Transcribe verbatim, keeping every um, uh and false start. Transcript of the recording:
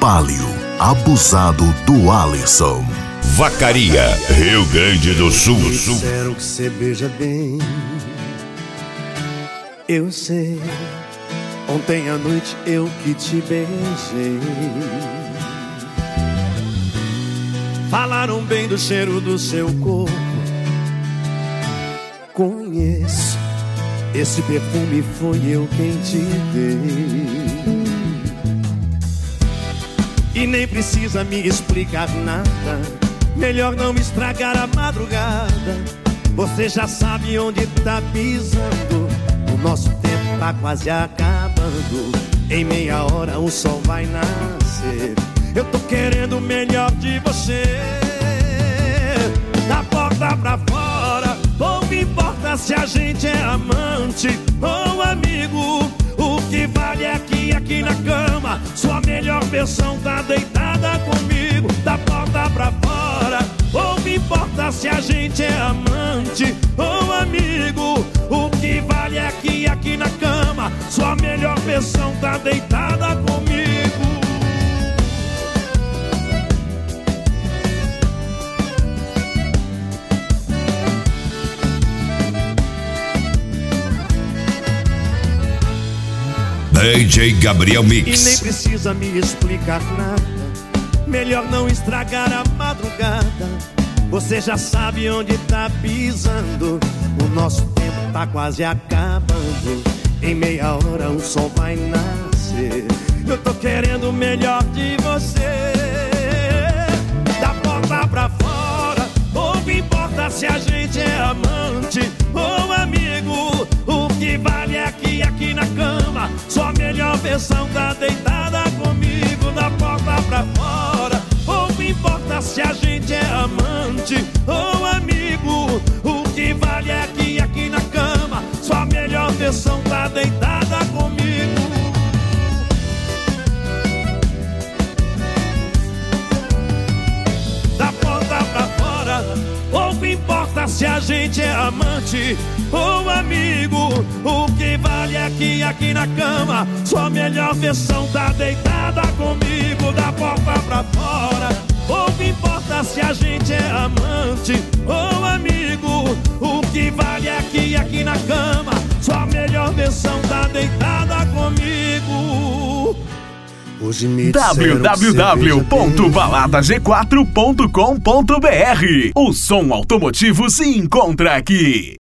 Palio, abusado do Alisson. Vacaria, Rio Grande do Sul. Disseram que você beija bem, eu sei. Ontem à noite eu que te beijei. Falaram bem do cheiro do seu corpo. Conheço, esse perfume foi eu quem te dei. E nem precisa me explicar nada, melhor não estragar a madrugada. Você já sabe onde tá pisando. O nosso tempo tá quase acabando. Em meia hora o sol vai nascer. Eu tô querendo o melhor de você. Da porta pra fora, pouco importa se a gente é amante ou amigo. O que vale é aqui, aqui na cama. Sua melhor versão tá deitada comigo. Da porta pra fora, pouco importa se a gente é amante ou amigo. O que vale é aqui, aqui na cama. Sua melhor versão tá deitada comigo. D J Gabriel Mix. E nem precisa me explicar nada, melhor não estragar a madrugada. Você já sabe onde tá pisando. O nosso tempo tá quase acabando. Em meia hora o sol vai nascer. Eu tô querendo o melhor de você. Da porta pra fora, pouco importa se a gente é amante ou amigo. O que vale é aqui, aqui na cama. Sua melhor versão tá deitada comigo. Da porta pra fora, pouco importa se a gente é amante ou amigo. O que vale é aqui, aqui na cama. Sua melhor versão tá deitada comigo. Da porta pra fora, pouco importa se a gente é amante ou amigo. O que vale é aqui, aqui na cama. Sua melhor versão tá deitada comigo. Da porta pra fora, pouco importa se a gente é amante ou amigo. O que vale é aqui, aqui na cama. Sua melhor versão tá deitada comigo. Hoje me w w w ponto balada g quatro ponto com ponto b r. O som automotivo se encontra aqui.